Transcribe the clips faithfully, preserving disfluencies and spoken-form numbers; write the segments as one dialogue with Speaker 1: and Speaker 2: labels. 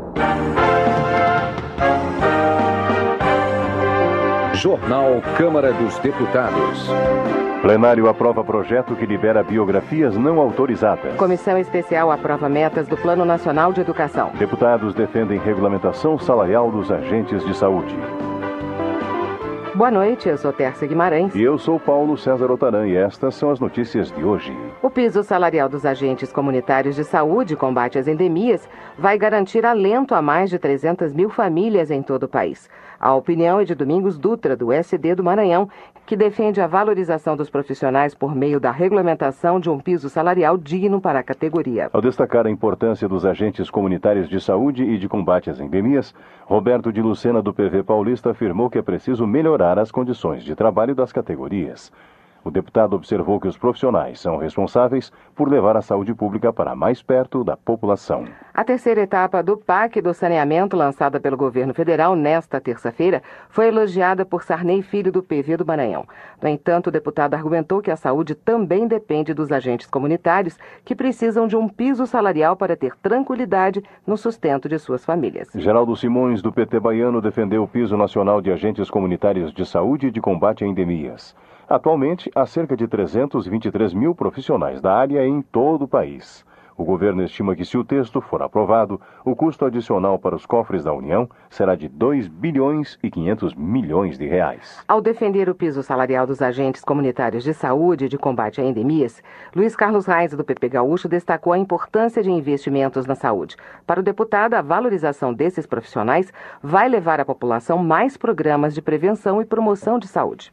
Speaker 1: Jornal Câmara dos Deputados.
Speaker 2: Plenário aprova projeto que libera biografias não autorizadas.
Speaker 3: Comissão especial aprova metas do Plano Nacional de Educação.
Speaker 2: Deputados defendem regulamentação salarial dos agentes de saúde.
Speaker 3: Boa noite, eu sou Tércia Guimarães.
Speaker 2: E eu sou Paulo César Otaran e estas são as notícias de hoje.
Speaker 3: O piso salarial dos agentes comunitários de saúde e combate às endemias vai garantir alento a mais de trezentas mil famílias em todo o país. A opinião é de Domingos Dutra, do S D do Maranhão, que defende a valorização dos profissionais por meio da regulamentação de um piso salarial digno para a categoria.
Speaker 2: Ao destacar a importância dos agentes comunitários de saúde e de combate às endemias, Roberto de Lucena, do P V Paulista, afirmou que é preciso melhorar as condições de trabalho das categorias. O deputado observou que os profissionais são responsáveis por levar a saúde pública para mais perto da população.
Speaker 3: A terceira etapa do P A C do saneamento, lançada pelo governo federal nesta terça-feira, foi elogiada por Sarney Filho, do P V do Maranhão. No entanto, o deputado argumentou que a saúde também depende dos agentes comunitários, que precisam de um piso salarial para ter tranquilidade no sustento de suas famílias.
Speaker 2: Geraldo Simões, do P T baiano, defendeu o piso nacional de agentes comunitários de saúde e de combate a endemias. Atualmente, há cerca de trezentos e vinte e três mil profissionais da área em todo o país. O governo estima que, se o texto for aprovado, o custo adicional para os cofres da União será de dois bilhões e quinhentos milhões de reais.
Speaker 3: Ao defender o piso salarial dos agentes comunitários de saúde e de combate a endemias, Luiz Carlos Reis, do P P Gaúcho, destacou a importância de investimentos na saúde. Para o deputado, a valorização desses profissionais vai levar à população mais programas de prevenção e promoção de saúde.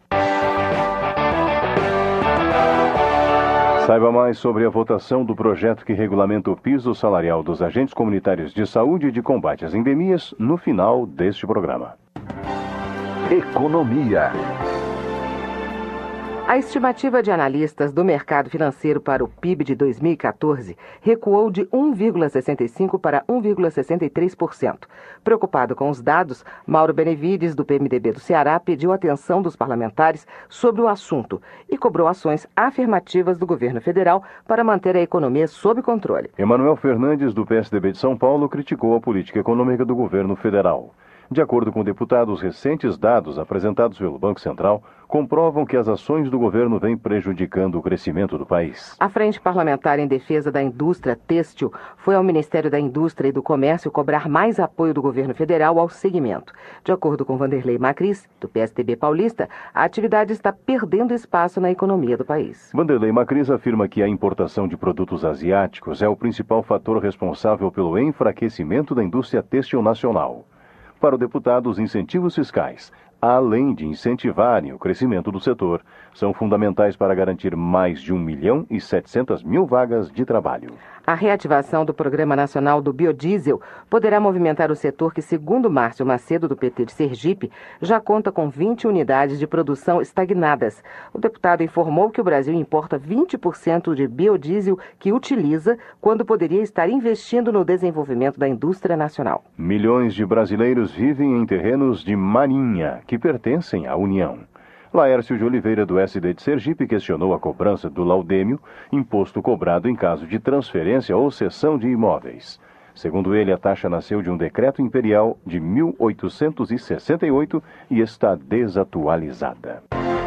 Speaker 2: Saiba mais sobre a votação do projeto que regulamenta o piso salarial dos agentes comunitários de saúde e de combate às endemias no final deste programa.
Speaker 1: Economia.
Speaker 3: A estimativa de analistas do mercado financeiro para o P I B de dois mil e quatorze recuou de um vírgula sessenta e cinco por cento para um vírgula sessenta e três por cento. Preocupado com os dados, Mauro Benevides, do P M D B do Ceará, pediu atenção dos parlamentares sobre o assunto e cobrou ações afirmativas do governo federal para manter a economia sob controle.
Speaker 2: Emanuel Fernandes, do P S D B de São Paulo, criticou a política econômica do governo federal. De acordo com o deputado, os recentes dados apresentados pelo Banco Central comprovam que as ações do governo vêm prejudicando o crescimento do país.
Speaker 3: A Frente Parlamentar em Defesa da Indústria Têxtil foi ao Ministério da Indústria e do Comércio cobrar mais apoio do governo federal ao segmento. De acordo com Vanderlei Macris, do P S D B paulista, a atividade está perdendo espaço na economia do país.
Speaker 2: Vanderlei Macris afirma que a importação de produtos asiáticos é o principal fator responsável pelo enfraquecimento da indústria têxtil nacional. Para o deputado, os incentivos fiscais, além de incentivarem o crescimento do setor, são fundamentais para garantir mais de um milhão e setecentas mil vagas de trabalho.
Speaker 3: A reativação do Programa Nacional do Biodiesel poderá movimentar o setor que, segundo Márcio Macedo, do P T de Sergipe, já conta com vinte unidades de produção estagnadas. O deputado informou que o Brasil importa vinte por cento de biodiesel que utiliza, quando poderia estar investindo no desenvolvimento da indústria nacional.
Speaker 2: Milhões de brasileiros vivem em terrenos de marinha, que pertencem à União. Laércio de Oliveira, do S D de Sergipe, questionou a cobrança do laudêmio, imposto cobrado em caso de transferência ou cessão de imóveis. Segundo ele, a taxa nasceu de um decreto imperial de mil oitocentos e sessenta e oito e está desatualizada.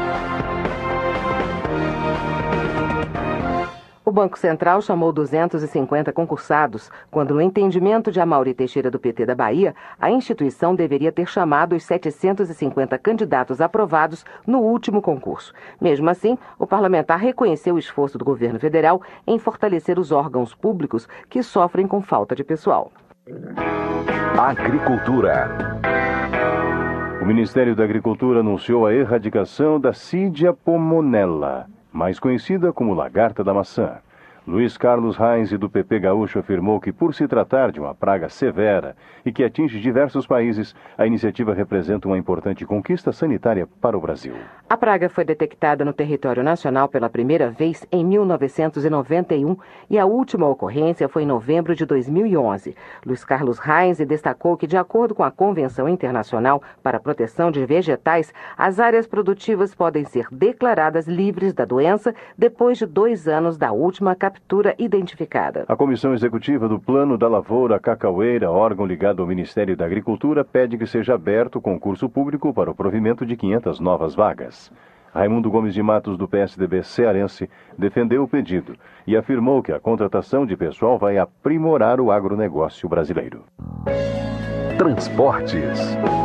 Speaker 3: O Banco Central chamou duzentos e cinquenta concursados, quando, no entendimento de Amaury Teixeira, do P T da Bahia, a instituição deveria ter chamado os setecentos e cinquenta candidatos aprovados no último concurso. Mesmo assim, o parlamentar reconheceu o esforço do governo federal em fortalecer os órgãos públicos que sofrem com falta de pessoal.
Speaker 1: Agricultura.
Speaker 2: O Ministério da Agricultura anunciou a erradicação da Cydia pomonella, mais conhecida como lagarta da maçã. Luiz Carlos Reis, do P P Gaúcho, afirmou que, por se tratar de uma praga severa e que atinge diversos países, a iniciativa representa uma importante conquista sanitária para o Brasil.
Speaker 3: A praga foi detectada no território nacional pela primeira vez em mil novecentos e noventa e um e a última ocorrência foi em novembro de dois mil e onze. Luiz Carlos Reis destacou que, de acordo com a Convenção Internacional para a Proteção de Vegetais, as áreas produtivas podem ser declaradas livres da doença depois de dois anos da última captura captura identificada.
Speaker 2: A Comissão Executiva do Plano da Lavoura Cacaueira, órgão ligado ao Ministério da Agricultura, pede que seja aberto concurso público para o provimento de quinhentas novas vagas. Raimundo Gomes de Matos, do P S D B cearense, defendeu o pedido e afirmou que a contratação de pessoal vai aprimorar o agronegócio brasileiro.
Speaker 1: Transportes.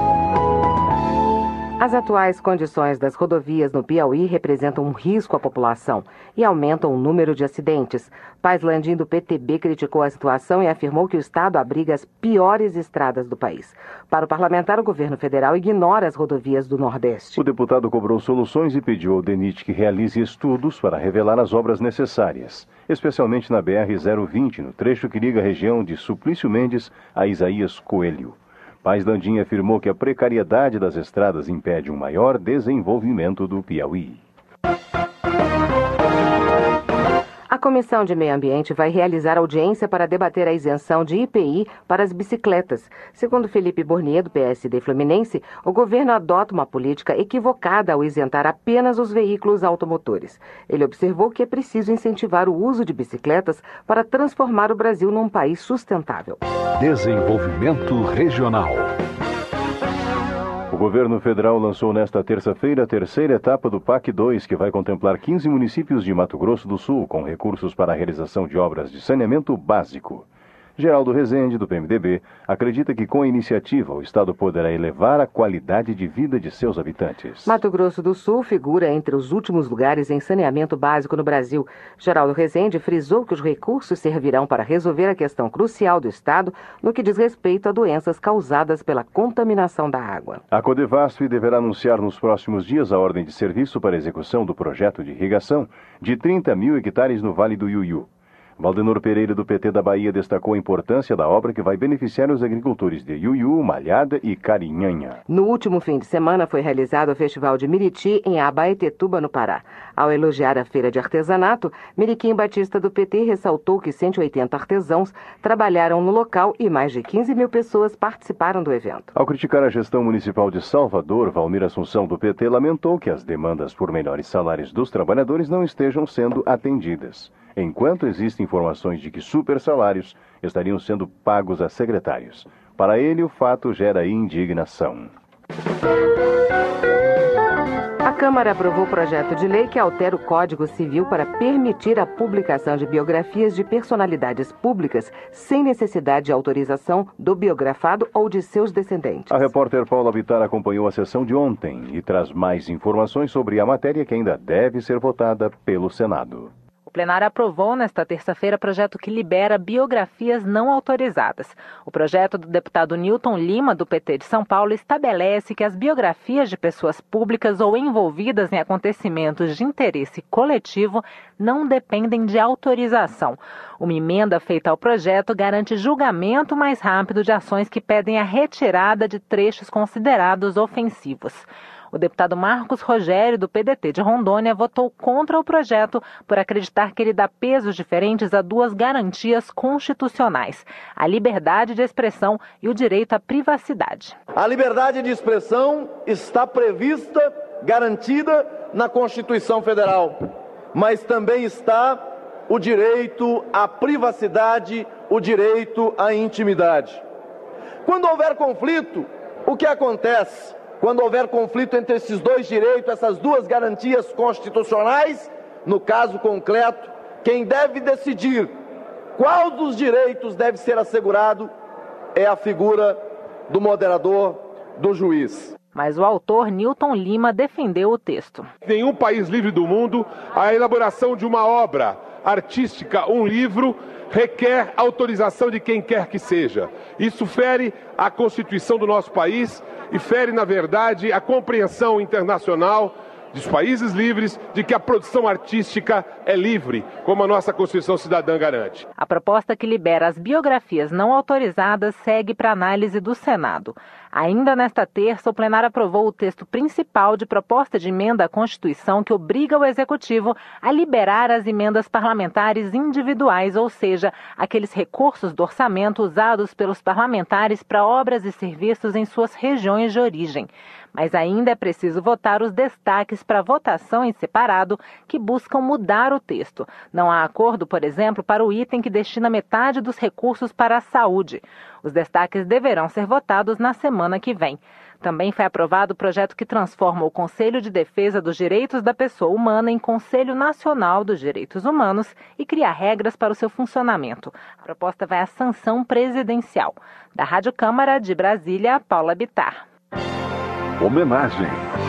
Speaker 3: As atuais condições das rodovias no Piauí representam um risco à população e aumentam o número de acidentes. Paz Landim, do P T B, criticou a situação e afirmou que o Estado abriga as piores estradas do país. Para o parlamentar, o governo federal ignora as rodovias do Nordeste.
Speaker 2: O deputado cobrou soluções e pediu ao DENIT que realize estudos para revelar as obras necessárias, especialmente na B R zero vinte, no trecho que liga a região de Suplício Mendes a Isaías Coelho. Paz Landim afirmou que a precariedade das estradas impede um maior desenvolvimento do Piauí.
Speaker 3: A Comissão de Meio Ambiente vai realizar audiência para debater a isenção de I P I para as bicicletas. Segundo Felipe Bornier, do P S D Fluminense, o governo adota uma política equivocada ao isentar apenas os veículos automotores. Ele observou que é preciso incentivar o uso de bicicletas para transformar o Brasil num país sustentável.
Speaker 1: Desenvolvimento regional.
Speaker 2: O governo federal lançou nesta terça-feira a terceira etapa do P A C dois, que vai contemplar quinze municípios de Mato Grosso do Sul, com recursos para a realização de obras de saneamento básico. Geraldo Rezende, do P M D B, acredita que com a iniciativa o Estado poderá elevar a qualidade de vida de seus habitantes.
Speaker 3: Mato Grosso do Sul figura entre os últimos lugares em saneamento básico no Brasil. Geraldo Rezende frisou que os recursos servirão para resolver a questão crucial do Estado no que diz respeito a doenças causadas pela contaminação da água.
Speaker 2: A Codevasf deverá anunciar nos próximos dias a ordem de serviço para a execução do projeto de irrigação de trinta mil hectares no Vale do Iuiú. Valdenor Pereira, do P T da Bahia, destacou a importância da obra que vai beneficiar os agricultores de Iuiú, Malhada e Carinhanha.
Speaker 3: No último fim de semana foi realizado o Festival de Miriti em Abaetetuba, no Pará. Ao elogiar a feira de artesanato, Miriquim Batista, do P T, ressaltou que cento e oitenta artesãos trabalharam no local e mais de quinze mil pessoas participaram do evento.
Speaker 2: Ao criticar a gestão municipal de Salvador, Valmir Assunção, do P T, lamentou que as demandas por melhores salários dos trabalhadores não estejam sendo atendidas, enquanto existem informações de que super salários estariam sendo pagos a secretários. Para ele, o fato gera indignação.
Speaker 3: A Câmara aprovou o projeto de lei que altera o Código Civil para permitir a publicação de biografias de personalidades públicas sem necessidade de autorização do biografado ou de seus descendentes.
Speaker 2: A repórter Paula Vittar acompanhou a sessão de ontem e traz mais informações sobre a matéria que ainda deve ser votada pelo Senado.
Speaker 4: O plenário aprovou nesta terça-feira projeto que libera biografias não autorizadas. O projeto do deputado Newton Lima, do P T de São Paulo, estabelece que as biografias de pessoas públicas ou envolvidas em acontecimentos de interesse coletivo não dependem de autorização. Uma emenda feita ao projeto garante julgamento mais rápido de ações que pedem a retirada de trechos considerados ofensivos. O deputado Marcos Rogério, do P D T de Rondônia, votou contra o projeto por acreditar que ele dá pesos diferentes a duas garantias constitucionais: a liberdade de expressão e o direito à privacidade.
Speaker 5: A liberdade de expressão está prevista, garantida na Constituição Federal, mas também está o direito à privacidade, o direito à intimidade. Quando houver conflito, o que acontece? Quando houver conflito entre esses dois direitos, essas duas garantias constitucionais, no caso concreto, quem deve decidir qual dos direitos deve ser assegurado é a figura do moderador, do juiz.
Speaker 4: Mas o autor, Newton Lima, defendeu o texto.
Speaker 6: Em nenhum país livre do mundo, a elaboração de uma obra artística, um livro, requer autorização de quem quer que seja. Isso fere a Constituição do nosso país e fere, na verdade, a compreensão internacional dos países livres de que a produção artística é livre, como a nossa Constituição Cidadã garante.
Speaker 4: A proposta que libera as biografias não autorizadas segue para análise do Senado. Ainda nesta terça, o plenário aprovou o texto principal de proposta de emenda à Constituição que obriga o Executivo a liberar as emendas parlamentares individuais, ou seja, aqueles recursos do orçamento usados pelos parlamentares para obras e serviços em suas regiões de origem. Mas ainda é preciso votar os destaques para votação em separado que buscam mudar o texto. Não há acordo, por exemplo, para o item que destina metade dos recursos para a saúde. Os destaques deverão ser votados na semana que vem. Também foi aprovado o projeto que transforma o Conselho de Defesa dos Direitos da Pessoa Humana em Conselho Nacional dos Direitos Humanos e cria regras para o seu funcionamento. A proposta vai à sanção presidencial. Da Rádio Câmara de Brasília, Paula Bittar.
Speaker 1: Homenagem.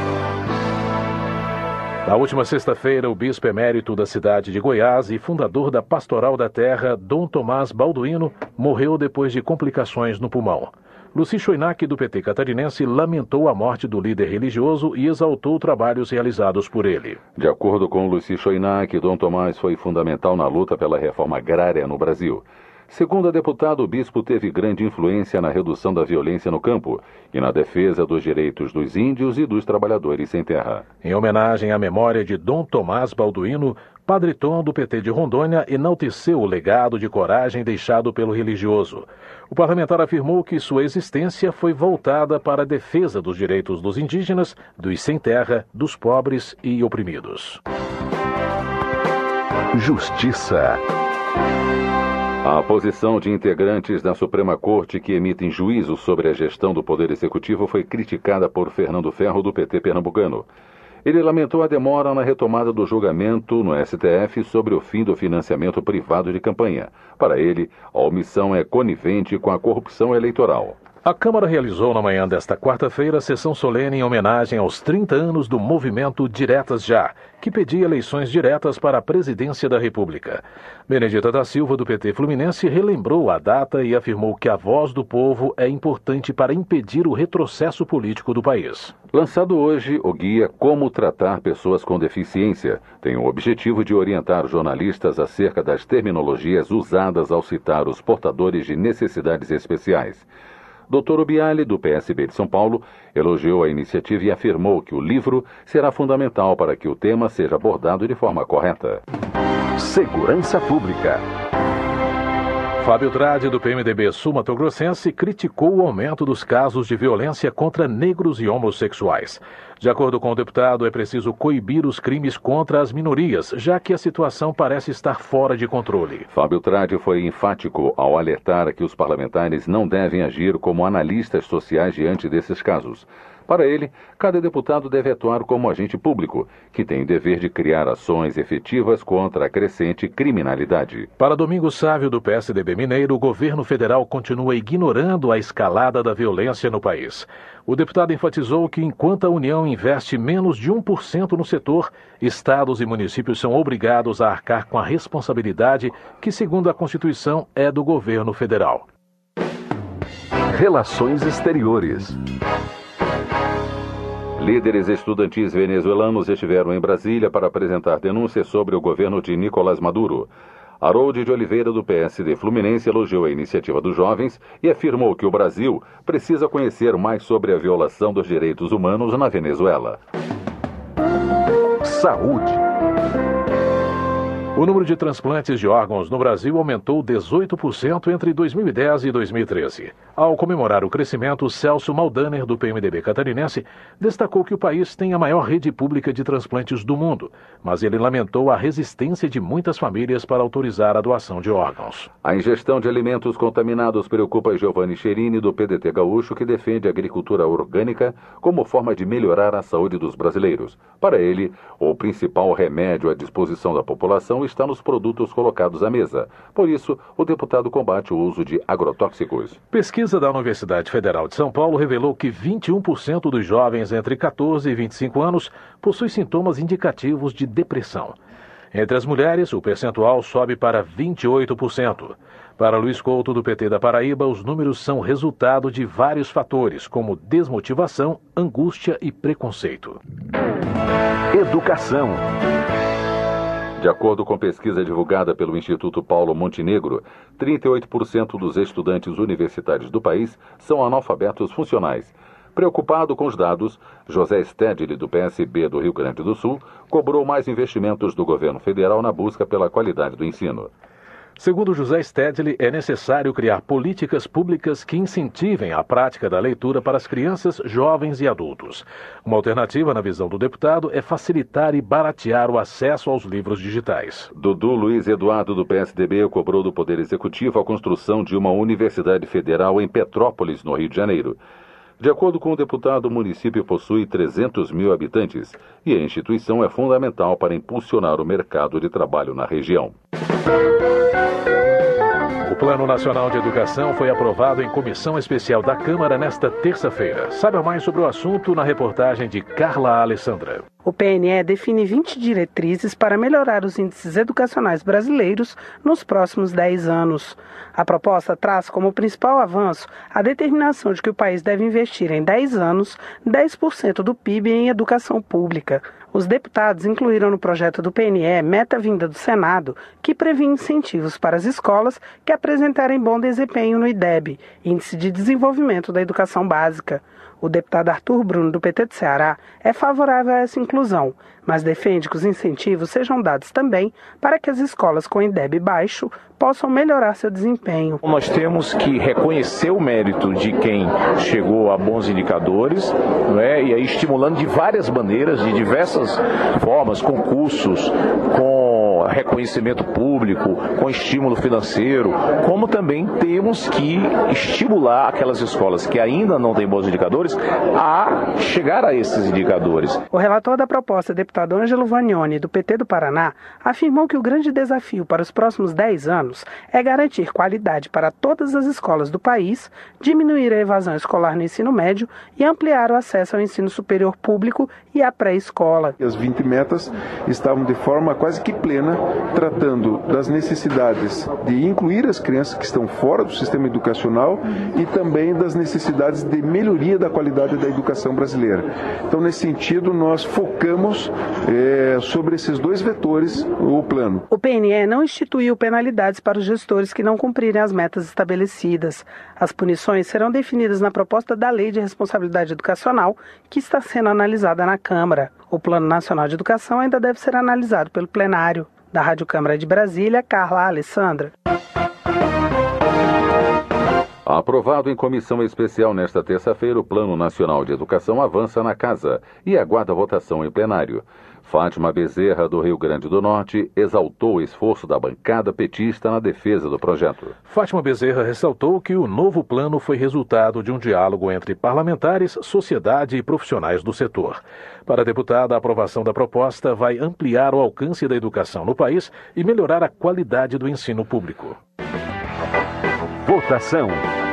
Speaker 7: Na última sexta-feira, o bispo emérito da cidade de Goiás e fundador da Pastoral da Terra, Dom Tomás Balduino, morreu depois de complicações no pulmão. Luci Choinac, do P T catarinense, lamentou a morte do líder religioso e exaltou trabalhos realizados por ele.
Speaker 8: De acordo com Luci Choinac, Dom Tomás foi fundamental na luta pela reforma agrária no Brasil. Segundo a deputada, o bispo teve grande influência na redução da violência no campo e na defesa dos direitos dos índios e dos trabalhadores sem terra.
Speaker 7: Em homenagem à memória de Dom Tomás Balduino, Padre Tom, do P T de Rondônia, enalteceu o legado de coragem deixado pelo religioso. O parlamentar afirmou que sua existência foi voltada para a defesa dos direitos dos indígenas, dos sem terra, dos pobres e oprimidos.
Speaker 1: Justiça.
Speaker 8: A posição de integrantes da Suprema Corte que emitem juízo sobre a gestão do Poder Executivo foi criticada por Fernando Ferro, do P T pernambucano. Ele lamentou a demora na retomada do julgamento no S T F sobre o fim do financiamento privado de campanha. Para ele, a omissão é conivente com a corrupção eleitoral.
Speaker 7: A Câmara realizou na manhã desta quarta-feira sessão solene em homenagem aos trinta anos do movimento Diretas Já, que pedia eleições diretas para a presidência da República. Benedita da Silva, do P T Fluminense, relembrou a data e afirmou que a voz do povo é importante para impedir o retrocesso político do país.
Speaker 8: Lançado hoje, o guia Como Tratar Pessoas com Deficiência tem o objetivo de orientar jornalistas acerca das terminologias usadas ao citar os portadores de necessidades especiais. doutor Ubiali, do P S B de São Paulo, elogiou a iniciativa e afirmou que o livro será fundamental para que o tema seja abordado de forma correta.
Speaker 1: Segurança Pública.
Speaker 7: Fábio Trade, do P M D B sul-mato-grossense, criticou o aumento dos casos de violência contra negros e homossexuais. De acordo com o deputado, é preciso coibir os crimes contra as minorias, já que a situação parece estar fora de controle.
Speaker 8: Fábio Trade foi enfático ao alertar que os parlamentares não devem agir como analistas sociais diante desses casos. Para ele, cada deputado deve atuar como agente público, que tem o dever de criar ações efetivas contra a crescente criminalidade.
Speaker 7: Para Domingos Sávio, do P S D B mineiro, o governo federal continua ignorando a escalada da violência no país. O deputado enfatizou que, enquanto a União investe menos de um por cento no setor, estados e municípios são obrigados a arcar com a responsabilidade que, segundo a Constituição, é do governo federal.
Speaker 1: Relações Exteriores.
Speaker 8: Líderes estudantis venezuelanos estiveram em Brasília para apresentar denúncias sobre o governo de Nicolás Maduro. Harold de Oliveira, do P S D Fluminense, elogiou a iniciativa dos jovens e afirmou que o Brasil precisa conhecer mais sobre a violação dos direitos humanos na Venezuela.
Speaker 1: Saúde.
Speaker 7: O número de transplantes de órgãos no Brasil aumentou dezoito por cento entre dois mil e dez e dois mil e treze. Ao comemorar o crescimento, Celso Maldaner, do P M D B catarinense, destacou que o país tem a maior rede pública de transplantes do mundo, mas ele lamentou a resistência de muitas famílias para autorizar a doação de órgãos.
Speaker 8: A ingestão de alimentos contaminados preocupa Giovanni Cherini, do P D T Gaúcho, que defende a agricultura orgânica como forma de melhorar a saúde dos brasileiros. Para ele, o principal remédio à disposição da população está nos produtos colocados à mesa. Por isso, o deputado combate o uso de agrotóxicos.
Speaker 7: Pesquisa da Universidade Federal de São Paulo revelou que vinte e um por cento dos jovens entre catorze e vinte e cinco anos possuem sintomas indicativos de depressão. Entre as mulheres, o percentual sobe para vinte e oito por cento. Para Luiz Couto, do P T da Paraíba, os números são resultado de vários fatores, como desmotivação, angústia e preconceito.
Speaker 1: Educação.
Speaker 8: De De acordo com pesquisa divulgada pelo Instituto Paulo Montenegro, trinta e oito por cento dos estudantes universitários do país são analfabetos funcionais. Preocupado com os dados, José Stedley, do P S B do Rio Grande do Sul, cobrou mais investimentos do governo federal na busca pela qualidade do ensino.
Speaker 7: Segundo José Stedley, é necessário criar políticas públicas que incentivem a prática da leitura para as crianças, jovens e adultos. Uma alternativa, na visão do deputado, é facilitar e baratear o acesso aos livros digitais.
Speaker 8: Dudu Luiz Eduardo, do P S D B, cobrou do Poder Executivo a construção de uma universidade federal em Petrópolis, no Rio de Janeiro. De acordo com o deputado, o município possui trezentos mil habitantes e a instituição é fundamental para impulsionar o mercado de trabalho na região.
Speaker 7: O Plano Nacional de Educação foi aprovado em comissão especial da Câmara nesta terça-feira. Saiba mais sobre o assunto na reportagem de Carla Alessandra.
Speaker 9: O P N E define vinte diretrizes para melhorar os índices educacionais brasileiros nos próximos dez anos. A proposta traz como principal avanço a determinação de que o país deve investir em dez anos dez por cento do P I B em educação pública. Os deputados incluíram no projeto do P N E meta vinda do Senado, que prevê incentivos para as escolas que apresentarem bom desempenho no I D E B, Índice de Desenvolvimento da Educação Básica. O deputado Arthur Bruno, do P T do Ceará, é favorável a essa inclusão, mas defende que os incentivos sejam dados também para que as escolas com I D E B baixo possam melhorar seu desempenho.
Speaker 10: Nós temos que reconhecer o mérito de quem chegou a bons indicadores, não é? E aí estimulando de várias maneiras, de diversas formas, com cursos, com reconhecimento público, com estímulo financeiro, como também temos que estimular aquelas escolas que ainda não têm bons indicadores a chegar a esses indicadores.
Speaker 9: O relator da proposta, deputado Ângelo Vagnoni, do P T do Paraná, afirmou que o grande desafio para os próximos dez anos é garantir qualidade para todas as escolas do país, diminuir a evasão escolar no ensino médio e ampliar o acesso ao ensino superior público e à pré-escola.
Speaker 11: As vinte metas estavam de forma quase que plena, tratando das necessidades de incluir as crianças que estão fora do sistema educacional e também das necessidades de melhoria da qualidade da educação brasileira. Então, nesse sentido, nós focamos é, sobre esses dois vetores o plano.
Speaker 9: O P N E não instituiu penalidades para os gestores que não cumprirem as metas estabelecidas. As punições serão definidas na proposta da Lei de Responsabilidade Educacional, que está sendo analisada na Câmara. O Plano Nacional de Educação ainda deve ser analisado pelo plenário. Da Rádio Câmara de Brasília, Carla Alessandra.
Speaker 8: Aprovado em comissão especial nesta terça-feira, o Plano Nacional de Educação avança na casa e aguarda votação em plenário. Fátima Bezerra, do Rio Grande do Norte, exaltou o esforço da bancada petista na defesa do projeto.
Speaker 7: Fátima Bezerra ressaltou que o novo plano foi resultado de um diálogo entre parlamentares, sociedade e profissionais do setor. Para a deputada, a aprovação da proposta vai ampliar o alcance da educação no país e melhorar a qualidade do ensino público.
Speaker 1: Votação.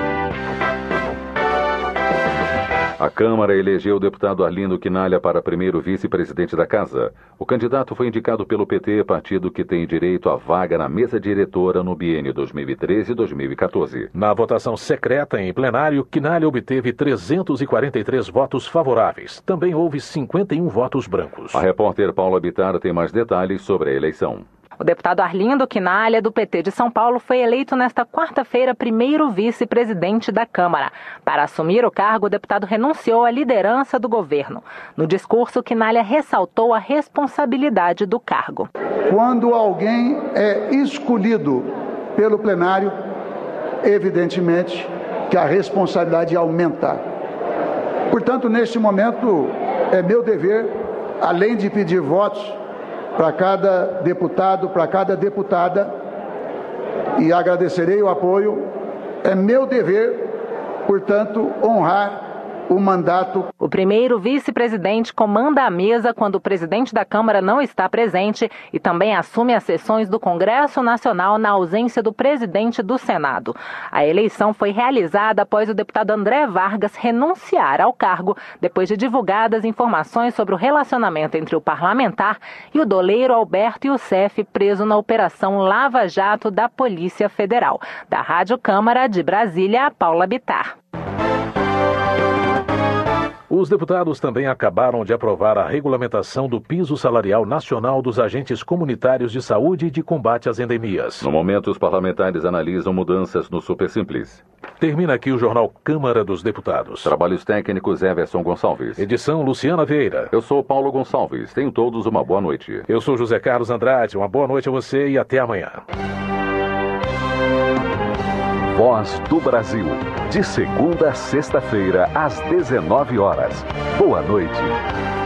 Speaker 8: A Câmara elegeu o deputado Arlindo Quinalha para primeiro vice-presidente da Casa. O candidato foi indicado pelo P T, partido que tem direito à vaga na mesa diretora no biênio dois mil e treze e dois mil e quatorze.
Speaker 7: Na votação secreta em plenário, Quinalha obteve trezentos e quarenta e três votos favoráveis. Também houve cinquenta e um votos brancos.
Speaker 8: A repórter Paula Bittar tem mais detalhes sobre a eleição.
Speaker 4: O deputado Arlindo Quinalha, do P T de São Paulo, foi eleito nesta quarta-feira primeiro vice-presidente da Câmara. Para assumir o cargo, o deputado renunciou à liderança do governo. No discurso, Quinalha ressaltou a responsabilidade do cargo.
Speaker 12: Quando alguém é escolhido pelo plenário, evidentemente que a responsabilidade aumenta. Portanto, neste momento, é meu dever, além de pedir votos para cada deputado, para cada deputada, e agradecerei o apoio, é meu dever, portanto, honrar o mandato.
Speaker 4: O primeiro vice-presidente comanda a mesa quando o presidente da Câmara não está presente e também assume as sessões do Congresso Nacional na ausência do presidente do Senado. A eleição foi realizada após o deputado André Vargas renunciar ao cargo, depois de divulgadas informações sobre o relacionamento entre o parlamentar e o doleiro Alberto Youssef, preso na Operação Lava Jato da Polícia Federal. Da Rádio Câmara de Brasília, Paula Bittar.
Speaker 7: Os deputados também acabaram de aprovar a regulamentação do piso salarial nacional dos agentes comunitários de saúde e de combate às endemias.
Speaker 8: No momento, os parlamentares analisam mudanças no Supersimples.
Speaker 7: Termina aqui o jornal Câmara dos Deputados.
Speaker 8: Trabalhos técnicos Everson Gonçalves.
Speaker 7: Edição Luciana Vieira.
Speaker 8: Eu sou Paulo Gonçalves. Tenham todos uma boa noite.
Speaker 7: Eu sou José Carlos Andrade. Uma boa noite a você e até amanhã.
Speaker 1: Voz do Brasil. De segunda a sexta-feira, às dezenove horas. Boa noite.